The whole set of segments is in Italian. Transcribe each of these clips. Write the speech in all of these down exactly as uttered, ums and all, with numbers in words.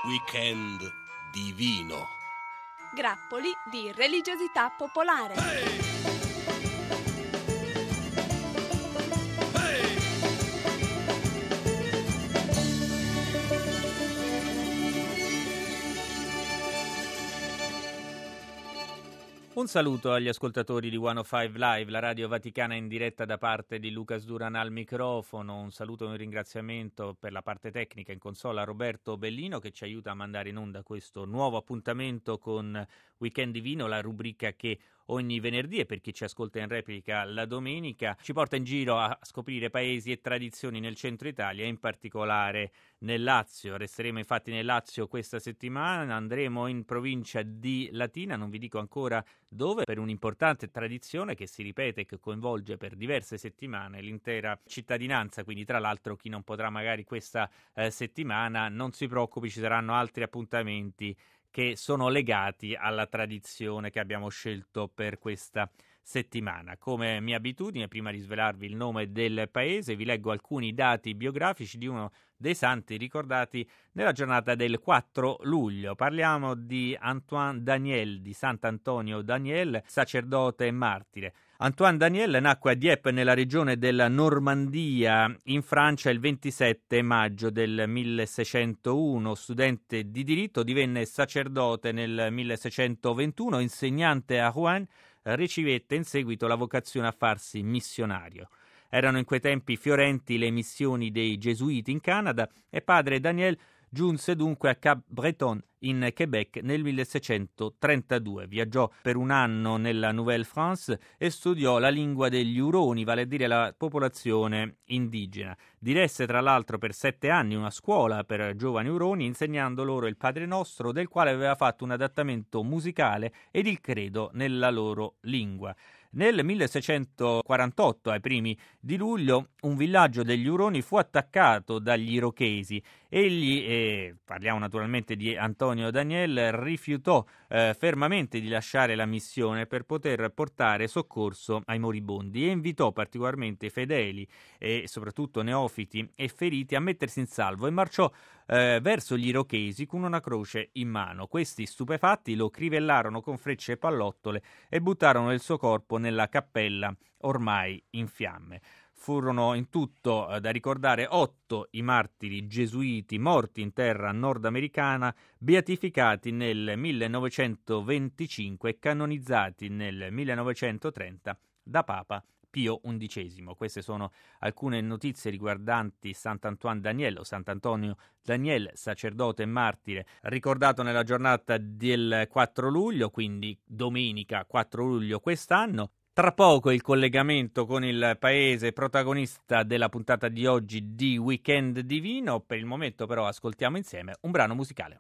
Weekend divino. Grappoli di religiosità popolare. Hey! Un saluto agli ascoltatori di centocinque Live, la radio vaticana in diretta da parte di Lucas Duran al microfono. Un saluto e un ringraziamento per la parte tecnica in consola a Roberto Bellino, che ci aiuta a mandare in onda questo nuovo appuntamento con Weekend Divino, la rubrica che ogni venerdì, e per chi ci ascolta in replica la domenica, ci porta in giro a scoprire paesi e tradizioni nel centro Italia, in particolare nel Lazio. Resteremo infatti nel Lazio questa settimana, andremo in provincia di Latina, non vi dico ancora dove, per un'importante tradizione che si ripete e che coinvolge per diverse settimane l'intera cittadinanza. Quindi, tra l'altro, chi non potrà magari questa eh, settimana, non si preoccupi, ci saranno altri appuntamenti che sono legati alla tradizione che abbiamo scelto per questa settimana. Come mia abitudine, prima di svelarvi il nome del paese, vi leggo alcuni dati biografici di uno dei santi ricordati nella giornata del quattro luglio. Parliamo di Antoine Daniel, di Sant'Antonio Daniel, sacerdote e martire. Antoine Daniel nacque a Dieppe, nella regione della Normandia, in Francia, il ventisette maggio del milleseicentouno. Studente di diritto, divenne sacerdote nel milleseicentoventuno, insegnante a Rouen, ricevette in seguito la vocazione a farsi missionario. Erano in quei tempi fiorenti le missioni dei Gesuiti in Canada e padre Daniel giunse dunque a Cap Breton in Quebec nel milleseicentotrentadue. Viaggiò per un anno nella Nouvelle-France e studiò la lingua degli Uroni, vale a dire la popolazione indigena. Diresse tra l'altro per sette anni una scuola per giovani Uroni, insegnando loro il Padre Nostro, del quale aveva fatto un adattamento musicale, ed il credo nella loro lingua. Nel milleseicentoquarantotto, ai primi di luglio, un villaggio degli Uroni fu attaccato dagli Irochesi. Egli, e parliamo naturalmente di Antonio Daniel, rifiutò eh, fermamente di lasciare la missione per poter portare soccorso ai moribondi e invitò particolarmente i fedeli e soprattutto neofiti e feriti a mettersi in salvo, e marciò eh, verso gli Irochesi con una croce in mano. Questi, stupefatti, lo crivellarono con frecce e pallottole e buttarono il suo corpo nella cappella ormai in fiamme. Furono in tutto eh, da ricordare otto i martiri gesuiti morti in terra nordamericana, beatificati nel millenovecentoventicinque e canonizzati nel millenovecentotrenta da Papa Pio undicesimo. Queste sono alcune notizie riguardanti Sant'Antoine Daniel o Sant'Antonio Daniel, sacerdote e martire, ricordato nella giornata del quattro luglio, quindi domenica quattro luglio quest'anno. Tra poco il collegamento con il paese protagonista della puntata di oggi di Weekend Divino. Per il momento però ascoltiamo insieme un brano musicale.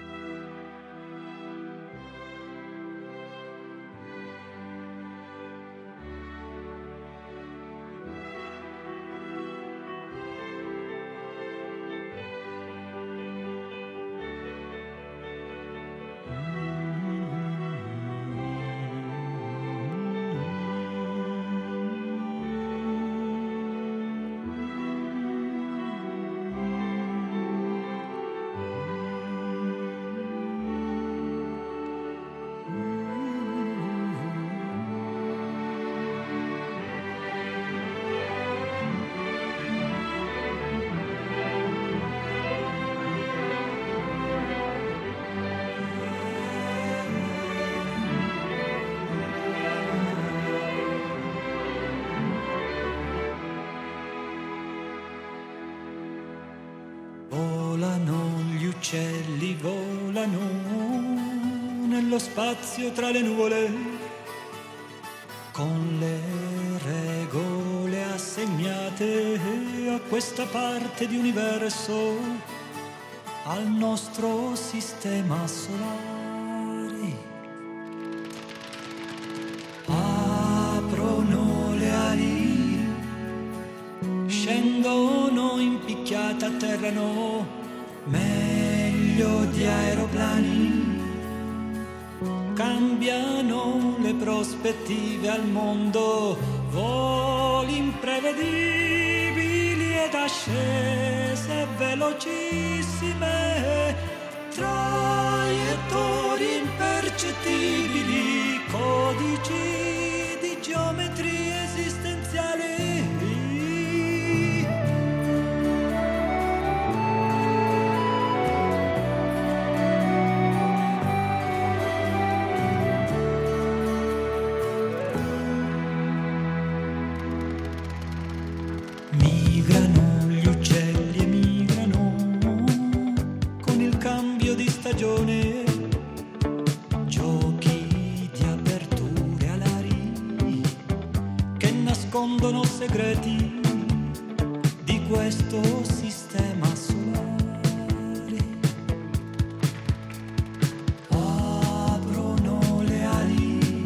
Uccelli volano nello spazio tra le nuvole, con le regole assegnate a questa parte di universo, al nostro sistema solare. Aprono le ali, scendono in picchiata, atterrano meglio di aeroplani, cambiano le prospettive al mondo, voli imprevedibili ed ascese velocissime traiettorie impercettibili, codici di geometrie esistenziali. Migrano gli uccelli, emigrano con il cambio di stagione, giochi di aperture alari che nascondono segreti di questo sistema solare. Aprono le ali,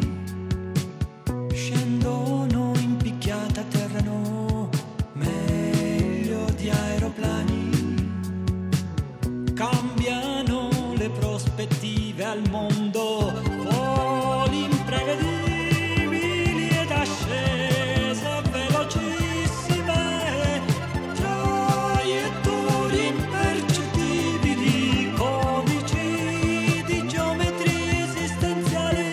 scendono in picchiata, atterrano meglio di aeroplani, cambiano le prospettive al mondo, voli imprevedibili ed ascese velocissime, traiettorie impercettibili, codici di geometrie esistenziali.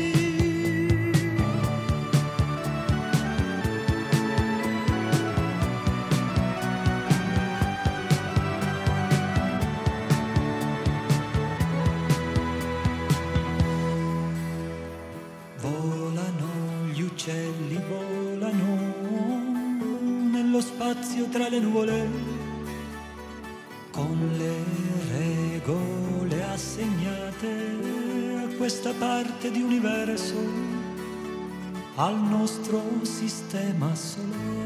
Volano gli uccelli, volano nello spazio tra le nuvole, con le regole assegnate a questa parte di universo, al nostro sistema solare.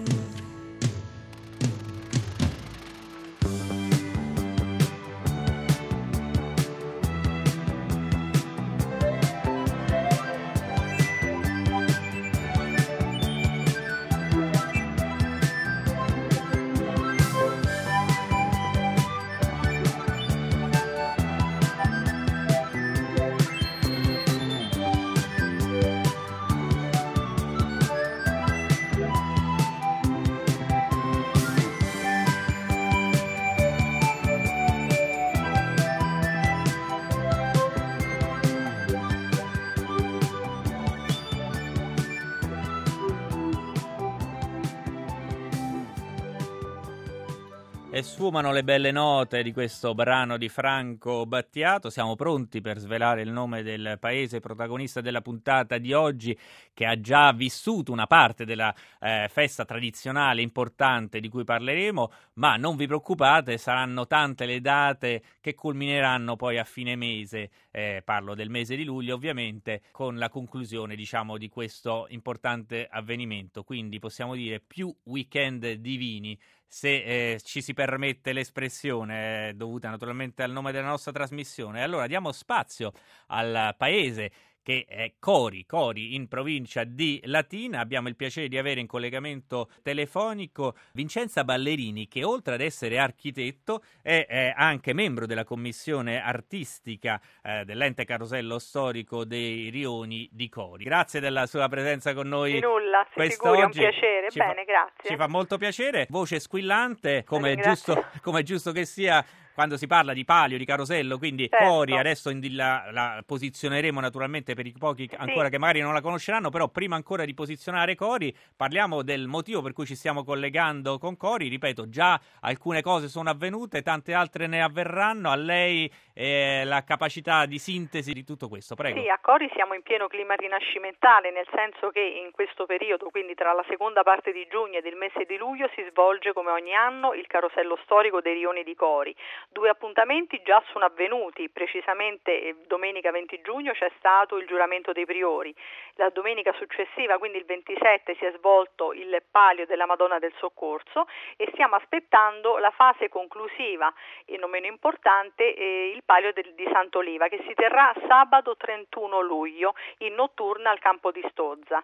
E sfumano le belle note di questo brano di Franco Battiato. Siamo pronti per svelare il nome del paese protagonista della puntata di oggi, che ha già vissuto una parte della eh, festa tradizionale importante di cui parleremo, ma non vi preoccupate, saranno tante le date che culmineranno poi a fine mese, eh, parlo del mese di luglio ovviamente, con la conclusione, diciamo, di questo importante avvenimento. Quindi possiamo dire più weekend divini, se eh, ci si permette l'espressione, eh, dovuta naturalmente al nome della nostra trasmissione. Allora diamo spazio al paese che è Cori, Cori in provincia di Latina. Abbiamo il piacere di avere in collegamento telefonico Vincenza Ballerini, che oltre ad essere architetto è, è anche membro della commissione artistica eh, dell'ente Carosello Storico dei Rioni di Cori. Grazie della sua presenza con noi. Di nulla, si figuri, è un piacere. Ci Bene, fa, grazie. Ci fa molto piacere. Voce squillante, come è giusto, come è giusto che sia quando si parla di palio, di carosello, quindi certo. Cori, adesso in, la, la posizioneremo naturalmente per i pochi ancora sì. che magari non la conosceranno, però prima ancora di posizionare Cori parliamo del motivo per cui ci stiamo collegando con Cori. Ripeto, già alcune cose sono avvenute, tante altre ne avverranno. A lei eh, la capacità di sintesi di tutto questo, prego. Sì, a Cori siamo in pieno clima rinascimentale, nel senso che in questo periodo, quindi tra la seconda parte di giugno ed il mese di luglio, si svolge come ogni anno il carosello storico dei Rioni di Cori. Due appuntamenti già sono avvenuti, precisamente domenica venti giugno c'è stato il giuramento dei priori, la domenica successiva, quindi il ventisette, si è svolto il palio della Madonna del Soccorso e stiamo aspettando la fase conclusiva e non meno importante eh, il palio del, di Sant'Oliva, che si terrà sabato trentuno luglio in notturna al campo di Stozza.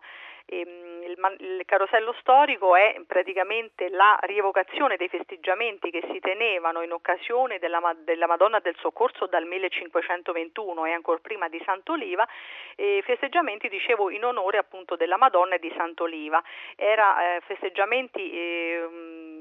Il, il carosello storico è praticamente la rievocazione dei festeggiamenti che si tenevano in occasione della, della Madonna del Soccorso dal millecinquecentoventuno e ancora prima di Sant'Oliva, eh, festeggiamenti, dicevo, in onore appunto della Madonna e di Sant'Oliva. Era eh, festeggiamenti eh,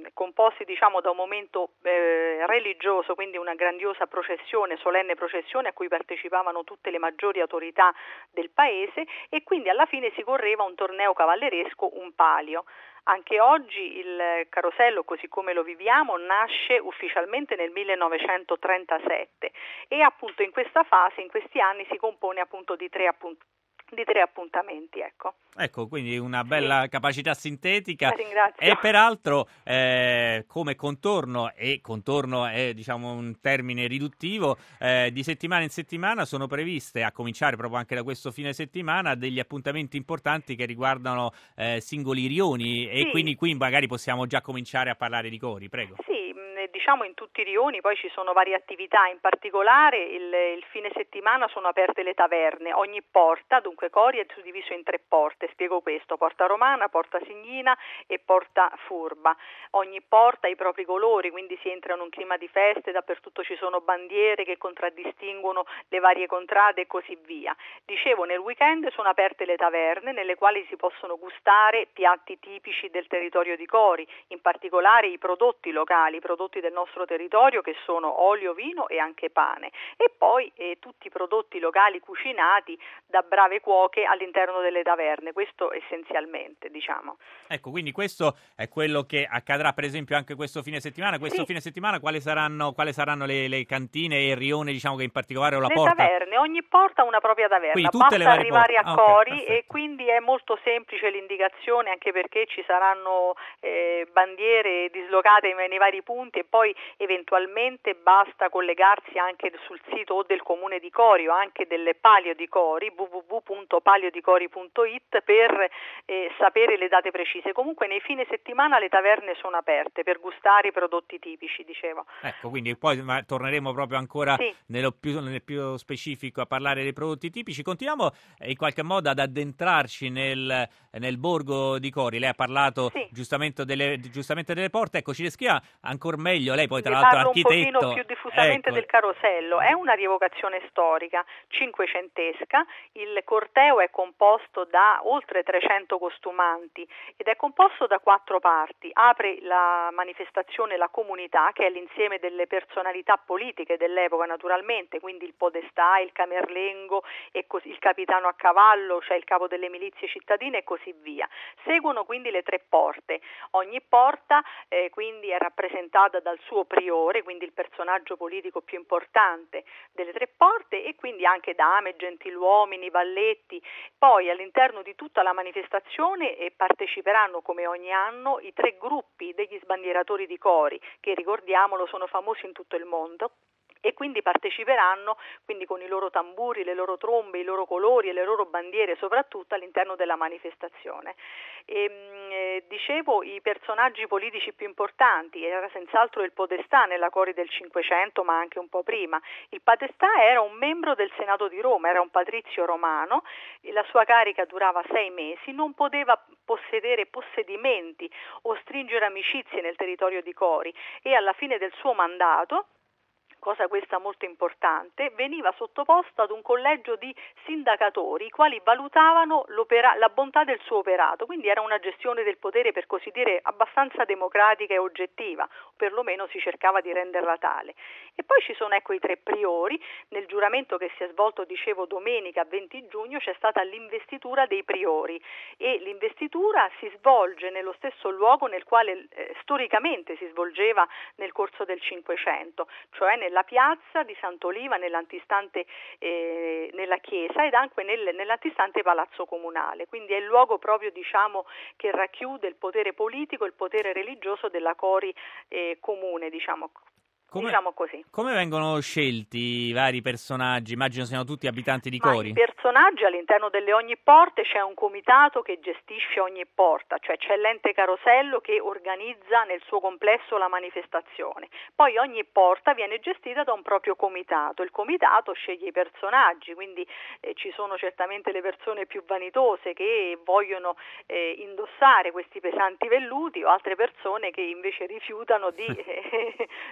composti diciamo da un momento eh, religioso, quindi una grandiosa processione, solenne processione a cui partecipavano tutte le maggiori autorità del paese, e quindi alla fine si correva un torneo cavalleresco, un palio. Anche oggi il carosello, così come lo viviamo, nasce ufficialmente nel millenovecentotrentasette e appunto in questa fase, in questi anni, si compone appunto di tre appuntamenti. di tre appuntamenti, ecco. Ecco, quindi una bella sì. capacità sintetica. Ringrazio. E peraltro eh, come contorno, e contorno è diciamo un termine riduttivo, eh, di settimana in settimana sono previste, a cominciare proprio anche da questo fine settimana, degli appuntamenti importanti che riguardano eh, singoli rioni, sì. e quindi qui magari possiamo già cominciare a parlare di cori, prego. Sì, diciamo in tutti i rioni poi ci sono varie attività, in particolare il, il fine settimana sono aperte le taverne, ogni porta, dunque Cori è suddiviso in tre porte, spiego questo: Porta Romana, Porta Signina e Porta Furba. Ogni porta ha i propri colori, quindi si entra in un clima di feste, dappertutto ci sono bandiere che contraddistinguono le varie contrade e così via. Dicevo, nel weekend sono aperte le taverne nelle quali si possono gustare piatti tipici del territorio di Cori, in particolare i prodotti locali, i prodotti del nostro territorio che sono olio, vino e anche pane, e poi eh, tutti i prodotti locali cucinati da brave cuoche all'interno delle taverne, questo essenzialmente, diciamo. Ecco, quindi questo è quello che accadrà per esempio anche questo fine settimana. Questo sì. fine settimana quali saranno, quali saranno le, le cantine e il rione, diciamo che in particolare o la le porta? Le taverne, ogni porta ha una propria taverna, quindi tutte basta le varie arrivare porte. a ah, Cori okay, e quindi è molto semplice l'indicazione, anche perché ci saranno eh, bandiere dislocate nei vari punti, e poi eventualmente basta collegarsi anche sul sito o del comune di Cori o anche del Palio di Cori, w w w punto palio di cori punto i t, per eh, sapere le date precise. Comunque nei fine settimana le taverne sono aperte per gustare i prodotti tipici, dicevo. Ecco, quindi poi ma, torneremo proprio ancora sì. nello più, nel più specifico a parlare dei prodotti tipici. Continuiamo eh, in qualche modo ad addentrarci nel, nel borgo di Cori. Lei ha parlato sì. giustamente, delle, giustamente delle porte, ecco, ci descriva ancora meglio, lei poi tra Ne l'altro parlo architetto. un pochino più diffusamente ecco. del carosello. È una rievocazione storica cinquecentesca, il corteo è composto da oltre trecento costumanti ed è composto da quattro parti. Apre la manifestazione la comunità, che è l'insieme delle personalità politiche dell'epoca naturalmente, quindi il podestà, il camerlengo, e così, il capitano a cavallo, cioè il capo delle milizie cittadine e così via. Seguono quindi le tre porte. Ogni porta eh, quindi è rappresentata dal suo priore, quindi il personaggio politico più importante delle tre porte, e quindi anche dame, gentiluomini, valletti. Poi all'interno di tutta la manifestazione eh, parteciperanno come ogni anno i tre gruppi degli sbandieratori di Cori, che ricordiamolo sono famosi in tutto il mondo, e quindi parteciperanno quindi con i loro tamburi, le loro trombe, i loro colori e le loro bandiere soprattutto all'interno della manifestazione. E, eh, dicevo, i personaggi politici più importanti era senz'altro il podestà nella Cori del Cinquecento, ma anche un po' prima. Il podestà era un membro del Senato di Roma, era un patrizio romano, la sua carica durava sei mesi, non poteva possedere possedimenti o stringere amicizie nel territorio di Cori, e alla fine del suo mandato, cosa questa molto importante, veniva sottoposto ad un collegio di sindacatori, i quali valutavano la bontà del suo operato, quindi era una gestione del potere per così dire abbastanza democratica e oggettiva, o perlomeno si cercava di renderla tale. E poi ci sono ecco i tre priori. Nel giuramento che si è svolto, dicevo, domenica venti giugno c'è stata l'investitura dei priori, e l'investitura si svolge nello stesso luogo nel quale eh, storicamente si svolgeva nel corso del Cinquecento, cioè nel nella piazza di Sant'Oliva, nell'antistante eh, nella chiesa, ed anche nel, nell'antistante palazzo comunale. Quindi è il luogo proprio, diciamo, che racchiude il potere politico e il potere religioso della Cori eh, comune, diciamo. Come, diciamo così. Come vengono scelti i vari personaggi? Immagino siano tutti abitanti di Ma Cori. I personaggi all'interno delle ogni porte c'è un comitato che gestisce ogni porta, cioè c'è l'ente carosello che organizza nel suo complesso la manifestazione. Poi ogni porta viene gestita da un proprio comitato. Il comitato sceglie i personaggi, quindi eh, ci sono certamente le persone più vanitose che vogliono eh, indossare questi pesanti velluti, o altre persone che invece rifiutano di eh, diciamo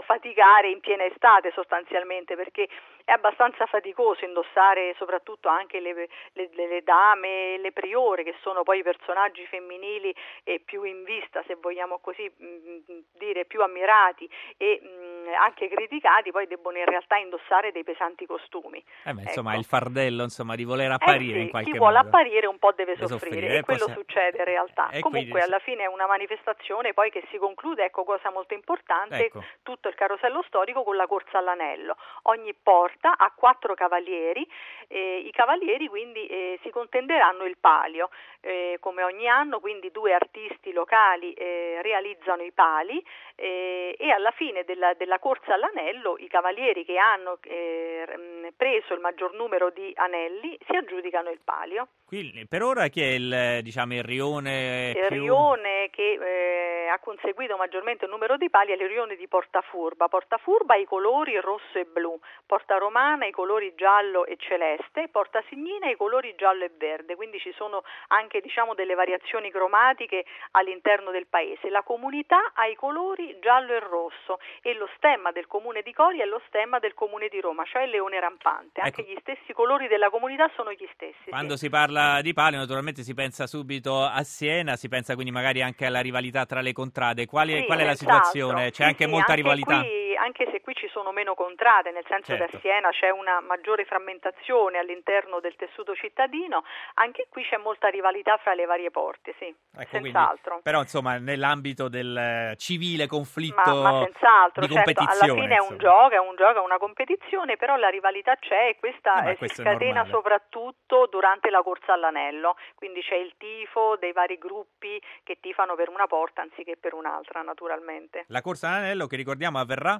faticare in piena estate sostanzialmente, perché è abbastanza faticoso indossare soprattutto anche le, le, le dame, le priore, che sono poi i personaggi femminili eh, più in vista, se vogliamo così mh, dire, più ammirati e mh, anche criticati, poi debbono in realtà indossare dei pesanti costumi. Eh beh, insomma, ecco. Il fardello insomma di voler apparire eh sì, in qualche chi modo. Chi vuole apparire un po' deve, deve soffrire, soffrire, e quello possiamo... succede in realtà. E Comunque quindi... alla fine è una manifestazione poi che si conclude, ecco cosa molto importante, ecco. tutto il carosello storico con la corsa all'anello. Ogni porta ha quattro cavalieri, eh, i cavalieri quindi eh, si contenderanno il palio, eh, come ogni anno, quindi due artisti locali eh, realizzano i pali eh, e alla fine della, della corsa all'anello i cavalieri che hanno eh, preso il maggior numero di anelli si aggiudicano il palio. Quindi, per ora chi è il, diciamo, il rione il più... rione che eh, ha conseguito maggiormente il numero di pali è il rione di Portafurba. Portafurba ha i colori rosso e blu, Porta Romana i colori giallo e celeste, Porta Signina i colori giallo e verde, quindi ci sono anche diciamo delle variazioni cromatiche all'interno del paese. La comunità ha i colori giallo e rosso e lo stemma del comune di Cori è lo stemma del comune di Roma, cioè il leone rampante. Anche ecco. Gli stessi colori della comunità sono gli stessi. Quando sì. si parla di palio naturalmente si pensa subito a Siena, si pensa quindi magari anche alla rivalità tra le contrade. Quali, sì, qual è la senz'altro. situazione? C'è sì, anche sì, molta anche rivalità? Qui, anche se qui ci sono meno contrade, nel senso certo. che a Siena c'è una maggiore frammentazione all'interno del tessuto cittadino, anche qui c'è molta rivalità fra le varie porte, sì, ecco, senz'altro. Quindi, però insomma nell'ambito del civile conflitto ma, ma senz'altro, di certo, competizione. alla fine insomma. è un gioco, è un gioco, è una competizione, però la rivalità c'è e questa eh, eh, si questo scatena soprattutto durante la corsa all'anello, quindi c'è il tifo dei vari gruppi che tifano per una porta anziché per un'altra, naturalmente. La corsa all'anello, che ricordiamo, avverrà?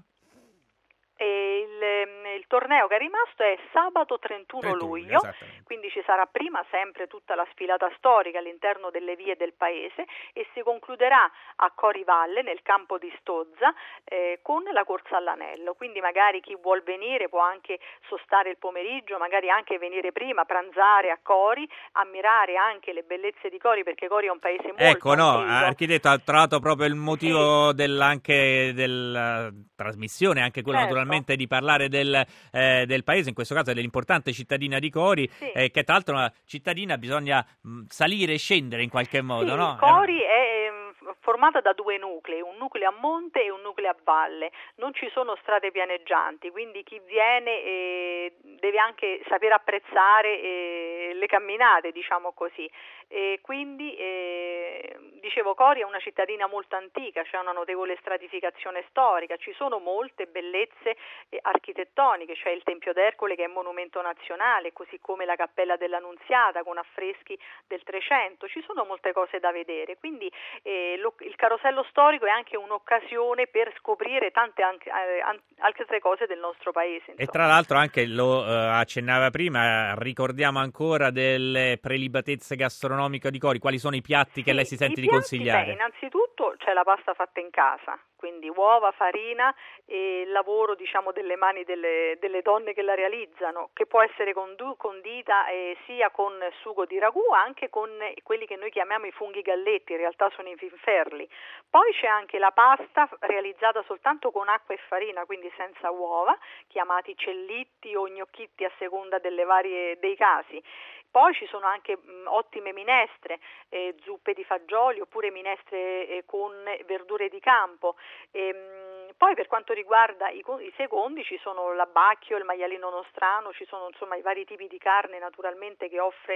E il, il torneo che è rimasto è sabato trentuno luglio, quindi ci sarà prima sempre tutta la sfilata storica all'interno delle vie del paese e si concluderà a Cori Valle nel campo di Stozza eh, con la corsa all'anello, quindi magari chi vuol venire può anche sostare il pomeriggio, magari anche venire prima, pranzare a Cori, ammirare anche le bellezze di Cori, perché Cori è un paese molto ecco no, antico. Architetto, ha trovato proprio il motivo sì. del, anche della trasmissione, anche quello certo. naturalmente di parlare del, eh, del paese, in questo caso dell'importante cittadina di Cori, sì. eh, che tra l'altro una cittadina bisogna mh, salire e scendere in qualche modo, sì, no? Cori è formata da due nuclei, un nucleo a monte e un nucleo a valle, non ci sono strade pianeggianti, quindi chi viene eh, deve anche saper apprezzare eh, le camminate, diciamo così. E quindi eh, dicevo, Cori è una cittadina molto antica, c'è una notevole stratificazione storica, ci sono molte bellezze eh, architettoniche, c'è il Tempio d'Ercole che è monumento nazionale, così come la Cappella dell'Annunziata con affreschi del Trecento, ci sono molte cose da vedere, quindi eh, lo, il carosello storico è anche un'occasione per scoprire tante anche, eh, altre cose del nostro paese. Insomma. E tra l'altro anche, lo eh, accennava prima, ricordiamo ancora delle prelibatezze gastronomiche di Cori, quali sono i piatti sì, che lei si sente di piatti, consigliare? Beh, innanzitutto c'è la pasta fatta in casa, quindi uova, farina e il lavoro diciamo delle mani delle, delle donne che la realizzano, che può essere condu- condita eh, sia con sugo di ragù, anche con quelli che noi chiamiamo i funghi galletti, in realtà sono i finferli. Poi c'è anche la pasta realizzata soltanto con acqua e farina, quindi senza uova, chiamati cellitti o gnocchitti a seconda delle varie dei casi. Poi ci sono anche mh, ottime minestre, eh, zuppe di fagioli oppure minestre eh, con verdure di campo. E, mh, poi per quanto riguarda i, i secondi ci sono l'abbacchio, il maialino nostrano, ci sono insomma i vari tipi di carne naturalmente che offre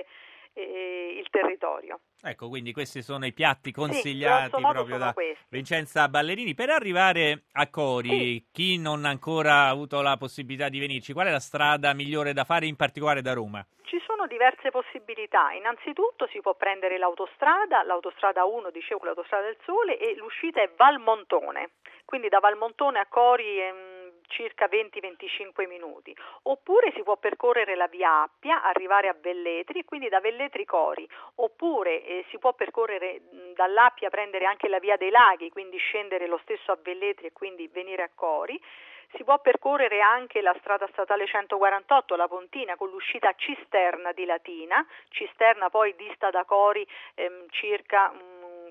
eh, il territorio. Ecco, quindi questi sono i piatti consigliati sì, proprio da questi. Vincenza Ballerini. Per arrivare a Cori, sì. chi non ha ancora avuto la possibilità di venirci, qual è la strada migliore da fare, in particolare da Roma? Ci sono diverse possibilità, innanzitutto si può prendere l'autostrada, l'autostrada uno, dicevo, l'autostrada del Sole, e l'uscita è Valmontone, quindi da Valmontone a Cori è circa venti venticinque minuti, oppure si può percorrere la via Appia, arrivare a Velletri e quindi da Velletri Cori, oppure eh, si può percorrere mh, dall'Appia, prendere anche la via dei Laghi, quindi scendere lo stesso a Velletri e quindi venire a Cori. Si può percorrere anche la strada statale centoquarantotto, la Pontina, con l'uscita a Cisterna di Latina. Cisterna poi dista da Cori ehm, circa um,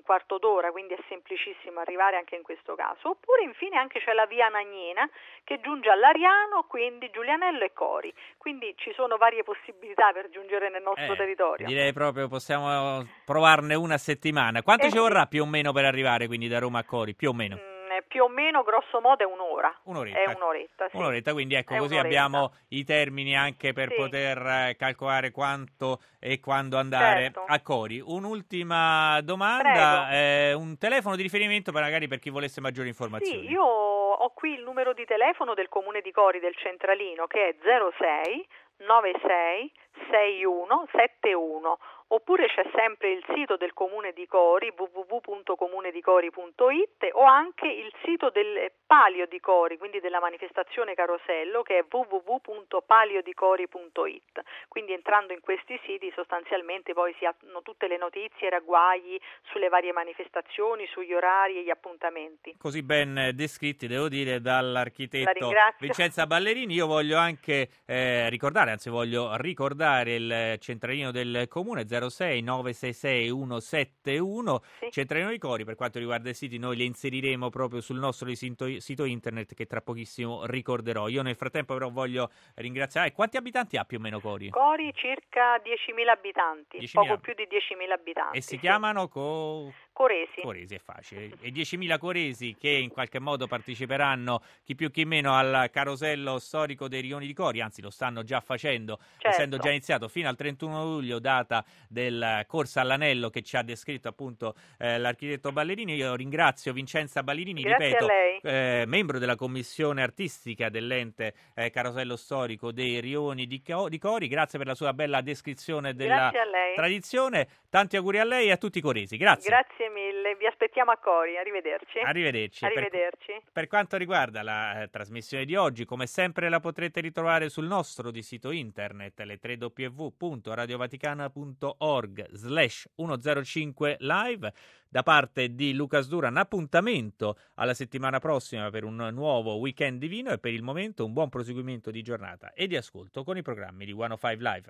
quarto d'ora, quindi è semplicissimo arrivare anche in questo caso. Oppure infine anche c'è la via Nagnena che giunge all'Ariano, quindi Giulianello e Cori, quindi ci sono varie possibilità per giungere nel nostro eh, territorio. Direi proprio possiamo provarne una settimana. Quanto eh ci vorrà più o meno per arrivare quindi da Roma a Cori, più o meno? Mm. Più o meno, grosso modo, è un'ora. Un'oretta. È un'oretta, sì. Un'oretta, quindi ecco, è così un'oretta. abbiamo i termini anche per sì. poter eh, calcolare quanto e quando andare certo. a Cori. Un'ultima domanda, eh, un telefono di riferimento per magari per chi volesse maggiori informazioni. Sì, io ho qui il numero di telefono del Comune di Cori, del centralino, che è zero sei novantasei sessantuno settantuno, oppure c'è sempre il sito del Comune di Cori, w w w punto comune di cori punto i t, o anche il sito del Palio di Cori, quindi della manifestazione Carosello, che è w w w punto palio di cori punto i t. Quindi entrando in questi siti sostanzialmente poi si hanno tutte le notizie, i ragguagli sulle varie manifestazioni, sugli orari e gli appuntamenti. Così ben descritti, devo dire, dall'architetto Vincenza Ballerini. Io voglio anche eh, ricordare, anzi voglio ricordare il centralino del Comune, zero sei nove sei sei uno sette uno, sì. Centralino di Cori. Per quanto riguarda i siti, noi li inseriremo proprio sul nostro sito, sito internet, che tra pochissimo ricorderò. Io nel frattempo però voglio ringraziare. Quanti abitanti ha più o meno Cori? Cori circa diecimila abitanti, diecimila poco più di diecimila abitanti. E si sì. chiamano co... Coresi. Coresi, è facile. E diecimila coresi che in qualche modo parteciperanno, chi più chi meno, al carosello storico dei Rioni di Cori, anzi lo stanno già facendo, certo. essendo già iniziato fino al trentuno luglio, data del Corsa all'Anello che ci ha descritto appunto eh, l'architetto Ballerini. Io ringrazio Vincenza Ballerini, Grazie ripeto, a lei. Eh, membro della commissione artistica dell'ente eh, carosello storico dei Rioni di, Co- di Cori. Grazie per la sua bella descrizione della tradizione. Tanti auguri a lei e a tutti i coresi. Grazie. Grazie mille, vi aspettiamo a Cori, arrivederci. Arrivederci. Arrivederci. Per, per quanto riguarda la eh, trasmissione di oggi, come sempre la potrete ritrovare sul nostro di sito internet, le tre w w w punto radiovaticana punto org slash centocinque live. Da parte di Lucas Duran, appuntamento alla settimana prossima per un nuovo weekend divino, e per il momento un buon proseguimento di giornata e di ascolto con i programmi di centocinque Live.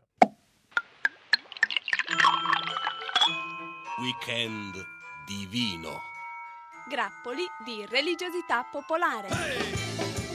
Weekend divino. Grappoli di religiosità popolare.